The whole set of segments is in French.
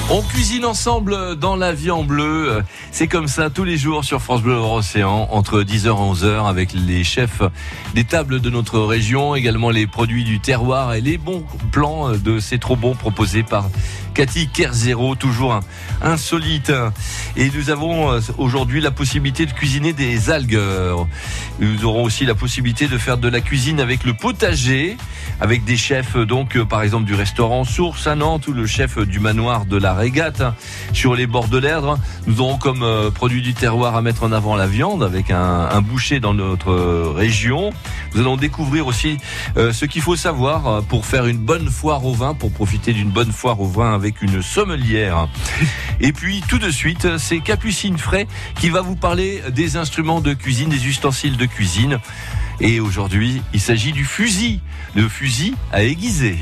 On cuisine ensemble dans la vie en bleu. C'est comme ça tous les jours sur France Bleu Océan entre 10h et 11h avec les chefs des tables de notre région, également les produits du terroir et les bons plans de C'est trop bon proposés par Cathy Kerzero, toujours insolite. Et nous avons aujourd'hui la possibilité de cuisiner des algues. Nous aurons aussi la possibilité de faire de la cuisine avec le potager, avec des chefs donc par exemple du restaurant Source à Nantes ou le chef du manoir de la Régate sur les bords de l'Erdre. Nous aurons comme produit du terroir à mettre en avant la viande avec un boucher dans notre région. Nous allons découvrir aussi ce qu'il faut savoir pour faire une bonne foire au vin, pour profiter d'une bonne foire au vin avec une sommelière. Et puis tout de suite, c'est Capucine Fray qui va vous parler des instruments de cuisine, des ustensiles de cuisine. Et aujourd'hui, il s'agit du fusil, le fusil à aiguiser.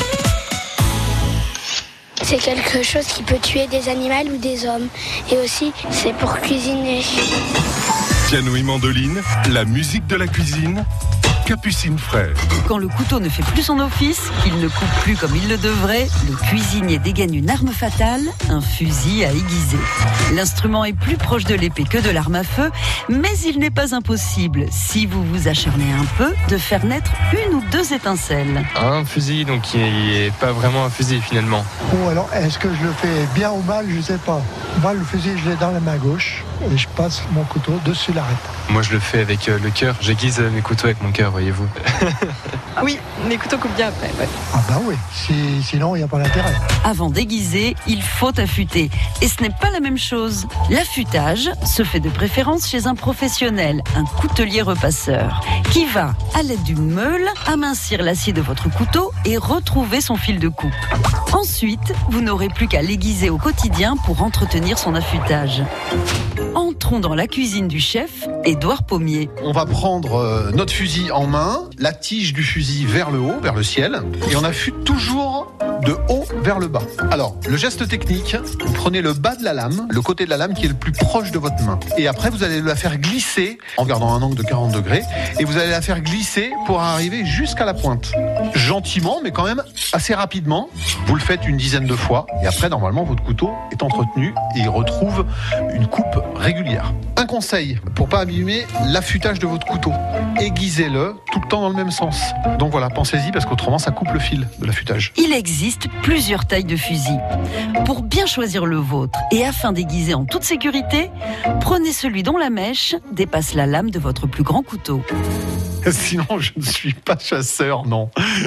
C'est quelque chose qui peut tuer des animaux ou des hommes. Et aussi, c'est pour cuisiner. Piano et mandoline, la musique de la cuisine. Capucine Fray. Quand le couteau ne fait plus son office, qu'il ne coupe plus comme il le devrait, le cuisinier dégaine une arme fatale, un fusil à aiguiser. L'instrument est plus proche de l'épée que de l'arme à feu, mais il n'est pas impossible, si vous vous acharnez un peu, de faire naître une ou deux étincelles. Un fusil, donc qui n'est pas vraiment un fusil finalement. Ou alors, est-ce que je le fais bien ou mal, je ne sais pas. Moi, le fusil, je l'ai dans la main gauche et je passe mon couteau dessus l'arête. Moi, je le fais avec le cœur. J'aiguise mes couteaux avec mon cœur, voyez-vous. Oui, les couteaux coupent bien après. Ouais. Ah bah oui, sinon il n'y a pas d'intérêt. Avant d'aiguiser, il faut affûter. Et ce n'est pas la même chose. L'affûtage se fait de préférence chez un professionnel, un coutelier repasseur, qui va, à l'aide d'une meule, amincir l'acier de votre couteau et retrouver son fil de coupe. Ensuite, vous n'aurez plus qu'à l'aiguiser au quotidien pour entretenir son affûtage. Entrons dans la cuisine du chef, Édouard Pommier. On va prendre notre fusil en main, la tige du fusil vers le haut, vers le ciel, et on affûte toujours de haut vers le bas. Alors, le geste technique, vous prenez le bas de la lame, le côté de la lame qui est le plus proche de votre main. Et après, vous allez la faire glisser en gardant un angle de 40 degrés, et vous allez la faire glisser pour arriver jusqu'à la pointe. Gentiment, mais quand même assez rapidement. Vous le faites une dizaine de fois, et après, normalement, votre couteau est entretenu et il retrouve une coupe régulière. Un conseil pour pas abîmer l'affûtage de votre couteau. Aiguisez-le tout le temps dans le même sens. Donc voilà, pensez-y parce qu'autrement ça coupe le fil de l'affûtage. Il existe plusieurs tailles de fusil. Pour bien choisir le vôtre et afin d'aiguiser en toute sécurité, prenez celui dont la mèche dépasse la lame de votre plus grand couteau. Sinon je ne suis pas chasseur, non.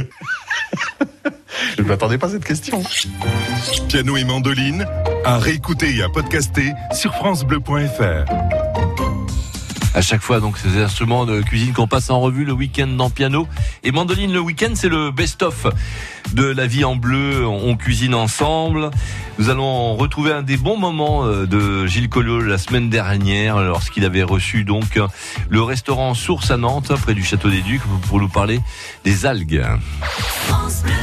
Je ne m'attendais pas à cette question. Piano et mandoline, à réécouter et à podcaster sur francebleu.fr. À chaque fois, donc, ces instruments de cuisine qu'on passe en revue le week-end dans Piano et Mandoline. Le week-end, c'est le best-of de la vie en bleu. On cuisine ensemble. Nous allons retrouver un des bons moments de Gilles Collot la semaine dernière, lorsqu'il avait reçu donc le restaurant Source à Nantes, près du Château des Ducs, pour nous parler des algues. France Bleu.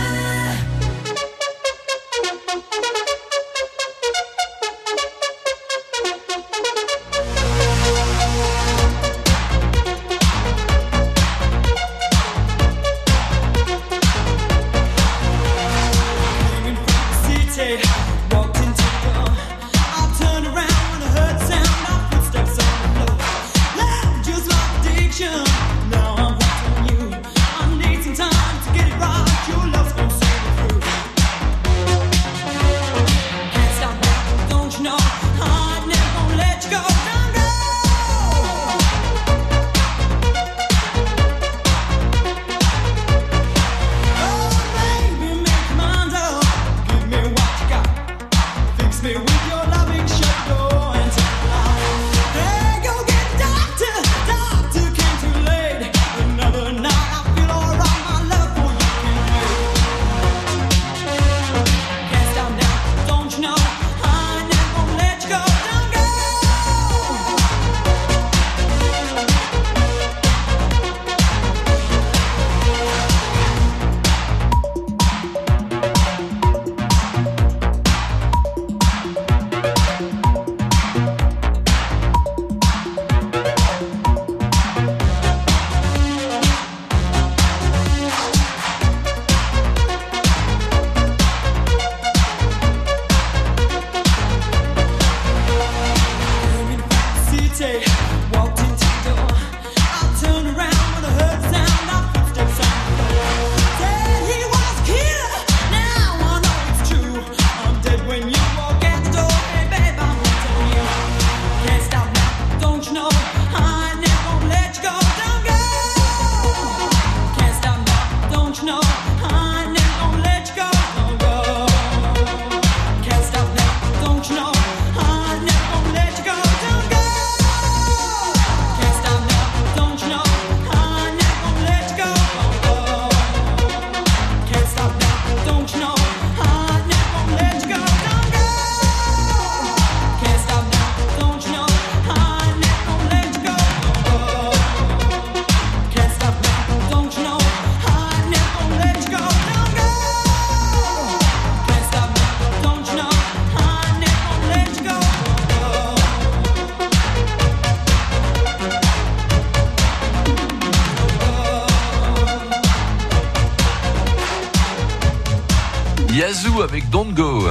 Yazoo avec Don't Go.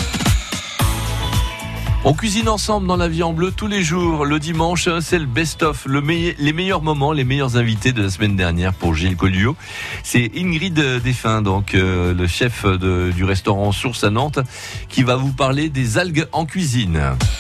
On cuisine ensemble dans La Vie en Bleu tous les jours. Le dimanche, c'est le best-of, les meilleurs moments, les meilleurs invités de la semaine dernière pour Gilles Collio. C'est Ingrid Desfins, donc le chef du restaurant Source à Nantes, qui va vous parler des algues en cuisine.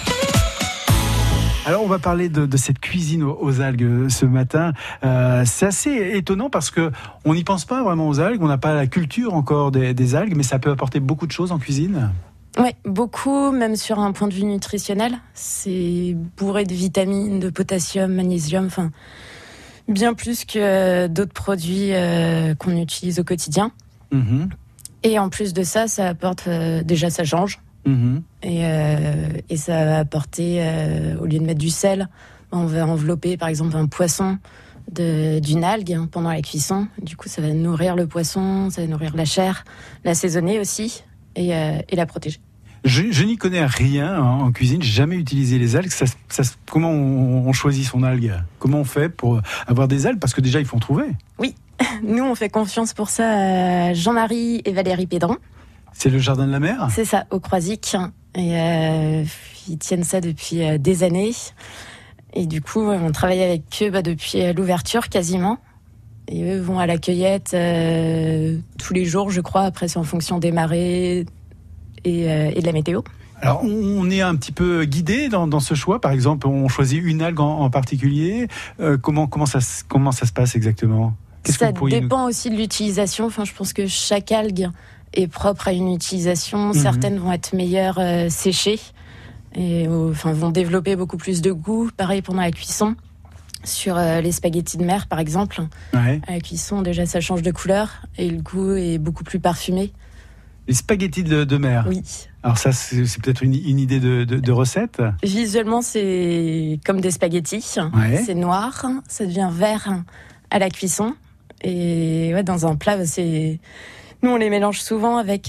Alors on va parler de cette cuisine aux algues ce matin. C'est assez étonnant parce que on n'y pense pas vraiment aux algues, on n'a pas la culture encore des algues, mais ça peut apporter beaucoup de choses en cuisine. Oui, beaucoup, même sur un point de vue nutritionnel. C'est bourré de vitamines, de potassium, magnésium, enfin bien plus que d'autres produits qu'on utilise au quotidien. Mmh. Et en plus de ça, ça apporte déjà ça change. Mmh. Et ça va apporter, au lieu de mettre du sel, on va envelopper par exemple un poisson d'une algue pendant la cuisson. Du coup, ça va nourrir le poisson, ça va nourrir la chair, l'assaisonner aussi. Et la protéger. Je n'y connais rien en cuisine, j'ai jamais utilisé les algues. Comment on choisit son algue ? Comment on fait pour avoir des algues ? Parce que déjà, il faut en trouver. Oui, nous on fait confiance pour ça à Jean-Marie et Valérie Pédron. C'est le Jardin de la Mer ? C'est ça, au Croisic. Et ils tiennent ça depuis des années. Et du coup, on travaille avec eux depuis l'ouverture quasiment. Et eux vont à la cueillette tous les jours, je crois. Après, c'est en fonction des marées et de la météo. Alors, on est un petit peu guidé dans ce choix. Par exemple, on choisit une algue en particulier. Comment ça se passe exactement ? Ça dépend aussi de l'utilisation. Enfin, je pense que chaque algue est propre à une utilisation. Mmh. Certaines vont être meilleures séchées et vont développer beaucoup plus de goût. Pareil pendant la cuisson. Sur les spaghettis de mer, par exemple, ouais. À la cuisson, déjà, ça change de couleur et le goût est beaucoup plus parfumé. Les spaghettis de mer ? Oui. Alors ça, c'est peut-être une idée de recette ? Visuellement, c'est comme des spaghettis. Ouais. C'est noir, ça devient vert à la cuisson. Et ouais, dans un plat, nous, on les mélange souvent avec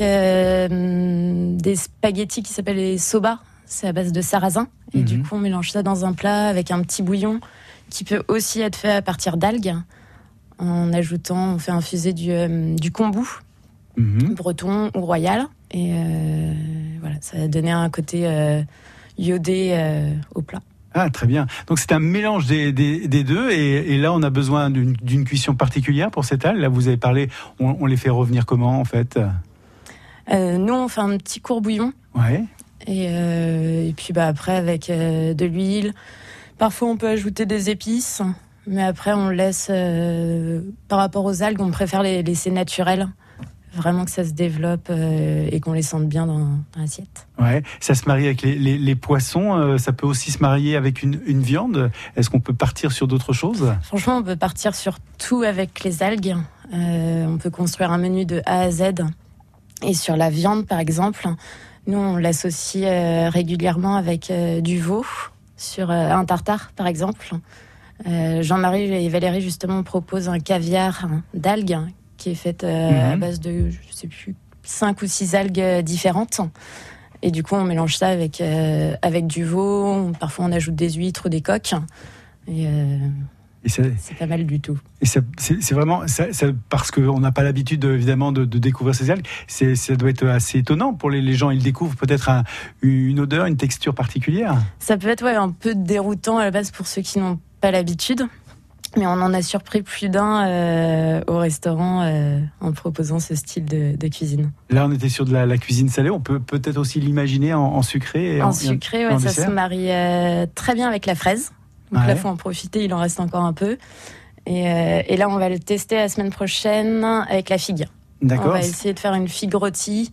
des spaghettis qui s'appellent les soba. C'est à base de sarrasin. Et du coup, on mélange ça dans un plat avec un petit bouillon qui peut aussi être fait à partir d'algues, on fait infuser du kombu, breton ou royal, et voilà, ça va donner un côté iodé au plat. Ah, très bien. Donc c'est un mélange des deux, et là on a besoin d'une cuisson particulière pour cette algue. Là vous avez parlé, on les fait revenir comment en fait ? Nous on fait un petit court bouillon. Ouais. Et puis après avec de l'huile. Parfois, on peut ajouter des épices, mais après, on laisse... par rapport aux algues, on préfère les laisser naturelles. Vraiment que ça se développe et qu'on les sente bien dans l'assiette. Ouais, ça se marie avec les poissons. Ça peut aussi se marier avec une viande. Est-ce qu'on peut partir sur d'autres choses ? Franchement, on peut partir sur tout avec les algues. On peut construire un menu de A à Z. Et sur la viande, par exemple, nous, on l'associe régulièrement avec du veau. Sur un tartare, par exemple. Jean-Marie et Valérie, justement, proposent un caviar d'algues qui est fait à base de, je sais plus, 5 ou 6 algues différentes. Et du coup, on mélange ça avec du veau. Parfois, on ajoute des huîtres ou des coques. Et c'est pas mal du tout. Et c'est vraiment... parce qu'on n'a pas l'habitude, évidemment, de découvrir ces algues. Ça doit être assez étonnant pour les gens. Ils découvrent peut-être une odeur, une texture particulière. Ça peut être un peu déroutant à la base pour ceux qui n'ont pas l'habitude. Mais on en a surpris plus d'un au restaurant en proposant ce style de cuisine. Là, on était sur de la cuisine salée. On peut peut-être aussi l'imaginer en sucré. En sucré, ouais, ça se marie très bien avec la fraise. Donc là, il faut en profiter, il en reste encore un peu. Et là, on va le tester la semaine prochaine avec la figue. D'accord. On va essayer de faire une figue rôtie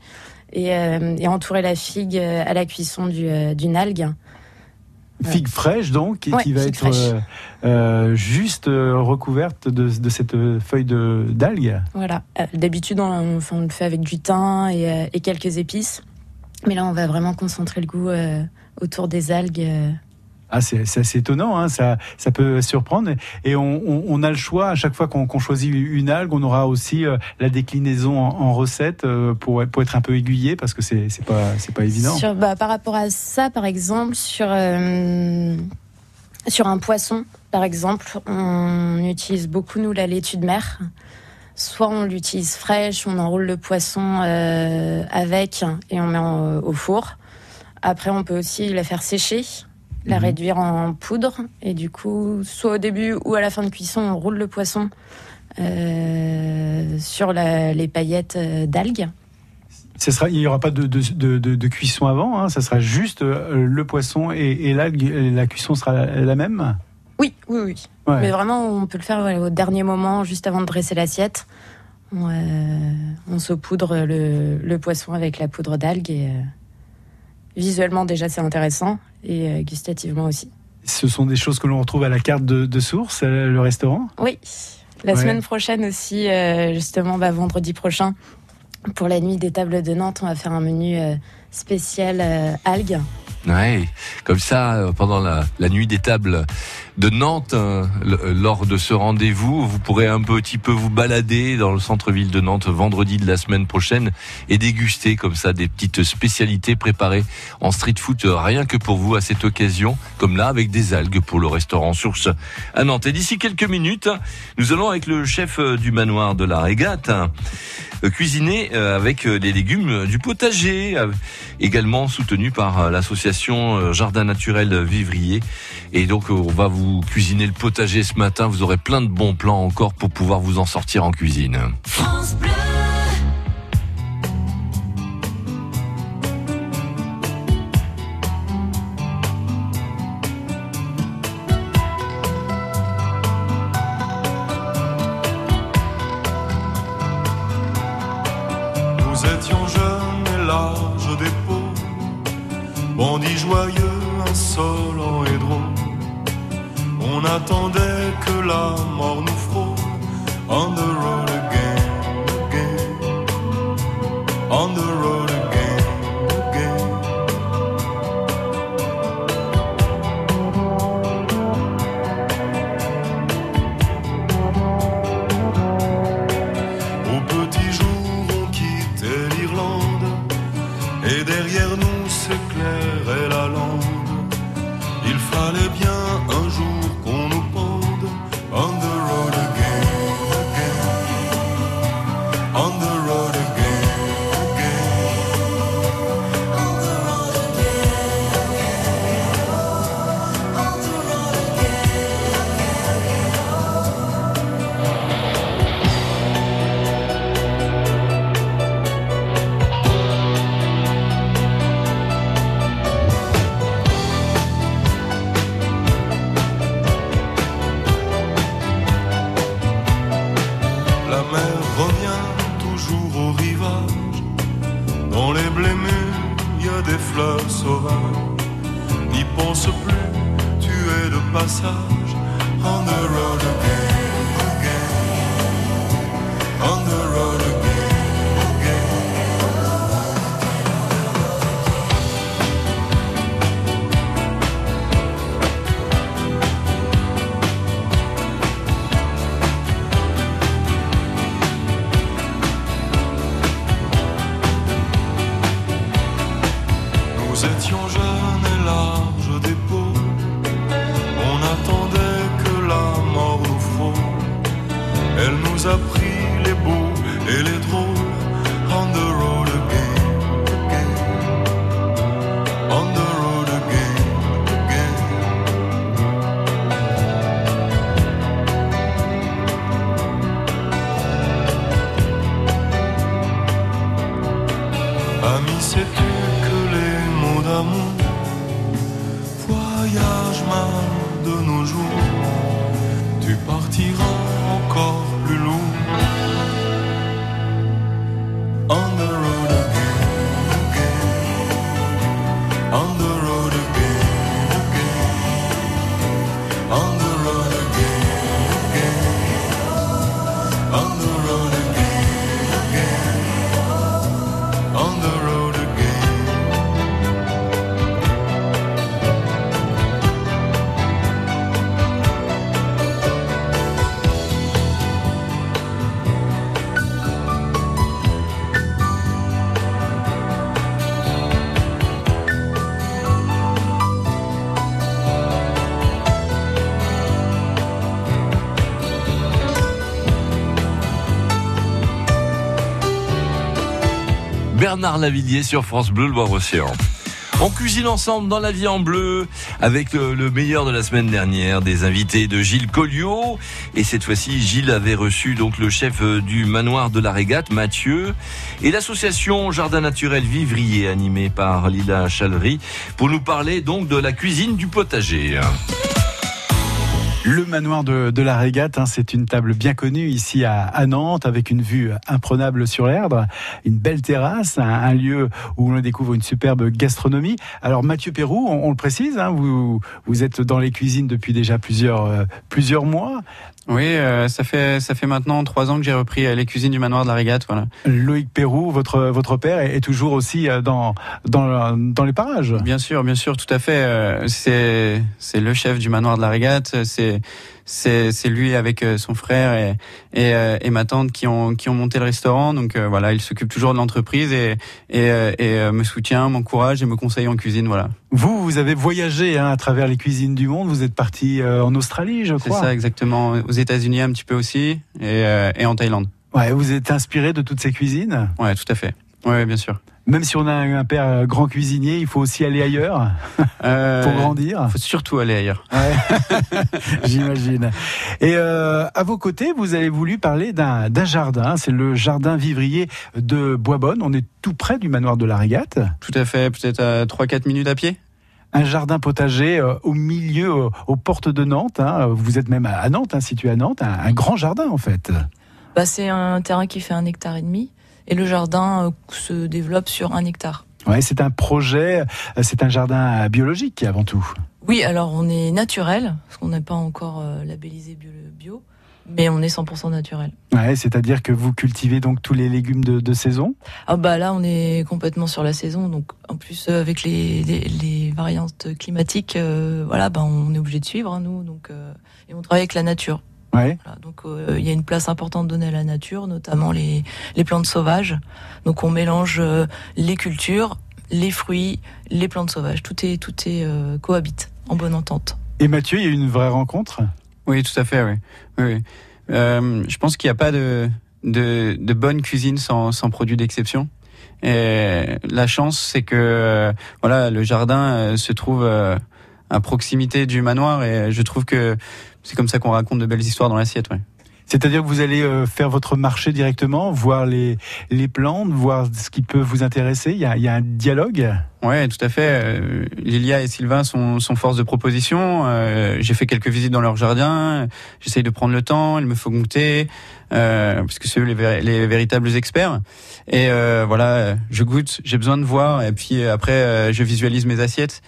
et entourer la figue à la cuisson d'une algue. Figue fraîche, donc, qui va être juste recouverte de cette feuille d'algue. Voilà. D'habitude, on le fait avec du thym et quelques épices. Mais là, on va vraiment concentrer le goût autour des algues. Ah, c'est assez étonnant, hein, ça peut surprendre. Et on a le choix, à chaque fois qu'on choisit une algue, on aura aussi la déclinaison en recette pour être un peu aiguillé, parce que c'est pas évident. Par rapport à ça, par exemple, sur un poisson, par exemple, on utilise beaucoup, nous, la laitue de mer. soit on l'utilise fraîche, on enroule le poisson avec et on met au four. Après, on peut aussi la faire sécher, la réduire en poudre. Et du coup, soit au début ou à la fin de cuisson, on roule le poisson sur les paillettes d'algues. Il n'y aura pas de cuisson avant, hein, ça sera juste le poisson et l'algue, la cuisson sera la même ? Oui. Ouais. Mais vraiment, on peut le faire au dernier moment, juste avant de dresser l'assiette. On saupoudre le poisson avec la poudre d'algues et visuellement déjà c'est intéressant et gustativement aussi. Ce sont des choses que l'on retrouve à la carte de Source, le restaurant ? Oui, la semaine prochaine aussi, justement vendredi prochain, pour la nuit des tables de Nantes, on va faire un menu spécial algues. Ouais, comme ça, pendant la nuit des tables de Nantes, lors de ce rendez-vous, vous pourrez un petit peu vous balader dans le centre-ville de Nantes vendredi de la semaine prochaine et déguster comme ça des petites spécialités préparées en street food rien que pour vous à cette occasion, comme là avec des algues pour le restaurant Source à Nantes. Et d'ici quelques minutes, nous allons avec le chef du manoir de la Régate cuisiner avec des légumes du potager, également soutenu par l'association Jardin Naturel Vivrier. Et donc on va vous cuisiner le potager ce matin, vous aurez plein de bons plans encore pour pouvoir vous en sortir en cuisine. France Bleu. Nous étions jeunes et larges d'épaules, bandits joyeux, insolents et drôles. On attendait que la mort nous frôle. On the road again, again. On the road again, again. Au petit jour, on quittait l'Irlande, et derrière nous s'éclairait la lande. Il fallait bien un jour qu'on nous pende. On the road again, again. On the road again, again. On the road again, again. On the road La mer revient toujours au rivage. Dans les blés mûrs, il y a des fleurs sauvages. N'y pense plus, tu es de passage. On the road again, again. On the road again, again. Nous étions jeunes et larges d'épaules. On attendait que la mort nous frôle. Elle nous a pris les beaux et les drôles. On the road again, again. On the road again, again. Ami, sais-tu que les mots d'amour voyagent mal de nos jours? Tu partiras encore plus lourd. On the road again, again. On the road again, again. On the road again, again. On the road again, again. On the road again. Bernard Lavilliers sur France Bleu Loire-Océan. On cuisine ensemble dans la vie en bleu avec le meilleur de la semaine dernière, des invités de Gilles Colliot. Et cette fois-ci, Gilles avait reçu donc le chef du manoir de la Régate, Mathieu, et l'association Jardin Naturel Vivrier, animée par Lila Chalery, pour nous parler donc de la cuisine du potager. Le manoir de la Régate, c'est une table bien connue ici à Nantes, avec une vue imprenable sur l'Erdre, une belle terrasse, un lieu où l'on découvre une superbe gastronomie. Alors Mathieu Perroux, on le précise, vous êtes dans les cuisines depuis déjà plusieurs mois. Oui, ça fait maintenant 3 ans que j'ai repris les cuisines du manoir de la Régate. Voilà. Loïc Perroux, votre père, est toujours aussi dans les parages. Bien sûr, tout à fait. C'est le chef du manoir de la Régate. C'est lui avec son frère et ma tante qui ont monté le restaurant. Donc voilà, il s'occupe toujours de l'entreprise et me soutient, m'encourage et me conseille en cuisine. Voilà. Vous avez voyagé à travers les cuisines du monde. Vous êtes parti en Australie, je crois. C'est ça, exactement. Aux États-Unis un petit peu aussi et en Thaïlande. Ouais, vous êtes inspiré de toutes ces cuisines ? Ouais, tout à fait. Ouais, bien sûr. Même si on a un père grand cuisinier, il faut aussi aller ailleurs pour grandir. Il faut surtout aller ailleurs. Ouais. J'imagine. Et à vos côtés, vous avez voulu parler d'un jardin. C'est le jardin vivrier de Boisbonne. On est tout près du manoir de la Régate. Tout à fait, peut-être à 3-4 minutes à pied. Un jardin potager au milieu, aux portes de Nantes. Vous êtes même à Nantes, situé à Nantes. Un grand jardin, en fait. C'est un terrain qui fait 1,5 hectare. Et le jardin se développe sur 1 hectare. Ouais, c'est un projet, c'est un jardin biologique avant tout. Oui, alors on est naturel, parce qu'on n'est pas encore labellisé bio, mais on est 100% naturel. Ouais, c'est-à-dire que vous cultivez donc tous les légumes de saison ? Là, on est complètement sur la saison, donc en plus avec les variantes climatiques, on est obligé de suivre, nous, et on travaille avec la nature. Ouais. Voilà, donc il y a une place importante donnée à la nature, notamment les plantes sauvages. Donc on mélange les cultures, les fruits, les plantes sauvages. Tout est cohabite en bonne entente. Et Mathieu, il y a eu une vraie rencontre ? Oui, tout à fait. Oui. Je pense qu'il n'y a pas de bonne cuisine sans produits d'exception. Et la chance, c'est que le jardin se trouve à proximité du manoir, et je trouve que c'est comme ça qu'on raconte de belles histoires dans l'assiette. Ouais. C'est-à-dire que vous allez faire votre marché directement, voir les plantes, voir ce qui peut vous intéresser. Il y a un dialogue. Ouais, tout à fait. Lilia et Sylvain sont force de proposition. J'ai fait quelques visites dans leur jardin. J'essaye de prendre le temps. Il me faut goûter, parce que c'est eux les véritables experts. Et je goûte. J'ai besoin de voir. Et puis après, je visualise mes assiettes.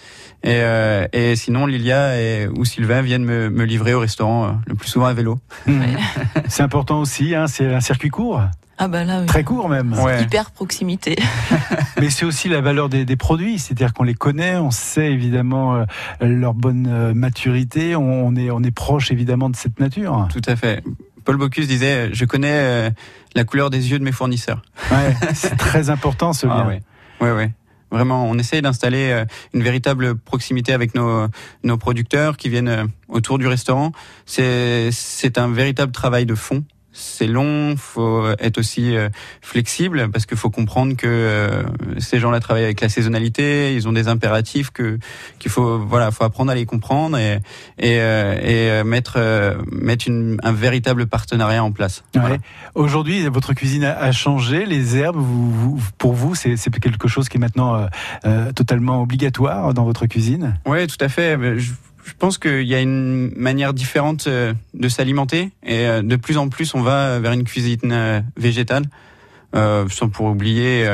Et sinon, Lilia ou Sylvain viennent me livrer au restaurant, le plus souvent à vélo. Ouais. C'est important aussi. C'est un circuit court. Là, oui. Très court même. Ouais. Hyper proximité. Mais c'est aussi la valeur des produits, c'est-à-dire qu'on les connaît, on sait évidemment leur bonne maturité, on est proche évidemment de cette nature. Tout à fait. Paul Bocuse disait, je connais la couleur des yeux de mes fournisseurs. Ouais, c'est très important ce lien. Ouais. Vraiment, on essaye d'installer une véritable proximité avec nos producteurs qui viennent autour du restaurant. C'est un véritable travail de fond. C'est long, faut être aussi flexible, parce qu'il faut comprendre que ces gens-là travaillent avec la saisonnalité, ils ont des impératifs qu'il faut apprendre à les comprendre et mettre un véritable partenariat en place. Ouais. Voilà. Aujourd'hui, votre cuisine a changé, les herbes, pour vous, c'est quelque chose qui est maintenant totalement obligatoire dans votre cuisine ? Oui, tout à fait. Je pense qu'il y a une manière différente de s'alimenter, et de plus en plus on va vers une cuisine végétale, sans pour oublier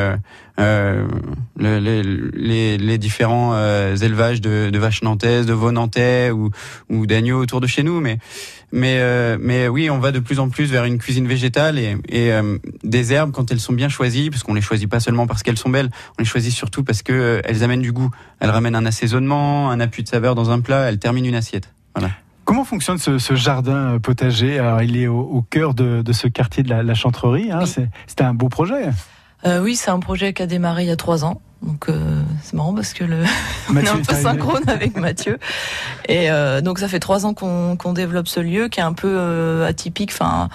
les différents élevages de vaches nantaises, de veaux nantais ou d'agneaux autour de chez nous, mais oui, on va de plus en plus vers une cuisine végétale et des herbes, quand elles sont bien choisies, parce qu'on les choisit pas seulement parce qu'elles sont belles, on les choisit surtout parce que elles amènent du goût. Elles ramènent un assaisonnement, un appui de saveur dans un plat, elles terminent une assiette. Voilà. Comment fonctionne ce jardin potager ? Alors, il est au cœur de ce quartier de la Chantrerie. Oui. C'était un beau projet. Oui, c'est un projet qui a démarré il y a 3 ans. Donc c'est marrant parce que on est un peu synchrone avec Mathieu. Et donc ça fait 3 ans qu'on développe ce lieu qui est un peu atypique. Enfin,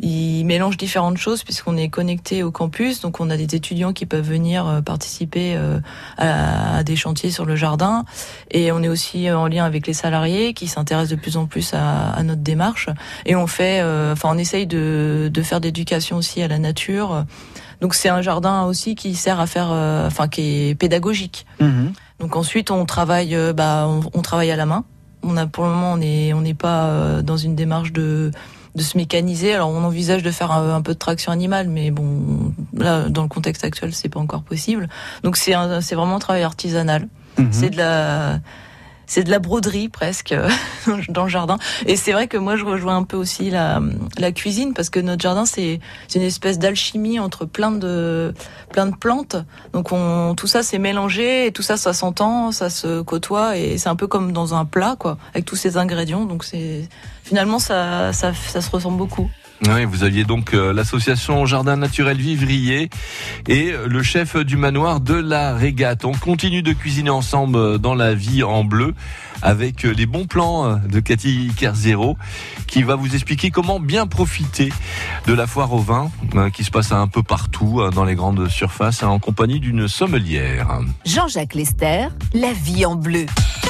il mélange différentes choses puisqu'on est connecté au campus, donc on a des étudiants qui peuvent venir participer à des chantiers sur le jardin, et on est aussi en lien avec les salariés qui s'intéressent de plus en plus à notre démarche, et on fait, on essaye de faire d'éducation aussi à la nature. Donc c'est un jardin aussi qui sert à faire, qui est pédagogique. Donc ensuite on travaille, on travaille à la main. Pour le moment on n'est pas dans une démarche de se mécaniser. Alors on envisage de faire un peu de traction animale, mais bon, là dans le contexte actuel c'est pas encore possible. Donc c'est vraiment un travail artisanal. C'est de la broderie presque dans le jardin. Et c'est vrai que moi je rejoins un peu aussi la cuisine, parce que notre jardin c'est une espèce d'alchimie entre plein de plantes. Donc tout ça c'est mélangé, et tout ça s'entend, ça se côtoie, et c'est un peu comme dans un plat quoi, avec tous ces ingrédients. Donc finalement ça se ressemble beaucoup. Oui, vous aviez donc l'association Jardin Naturel Vivrier et le chef du manoir de la Régate. On continue de cuisiner ensemble dans la vie en bleu avec les bons plans de Cathy Kerzero, qui va vous expliquer comment bien profiter de la foire au vin qui se passe un peu partout dans les grandes surfaces en compagnie d'une sommelière. Jean-Jacques Lester, la vie en bleu.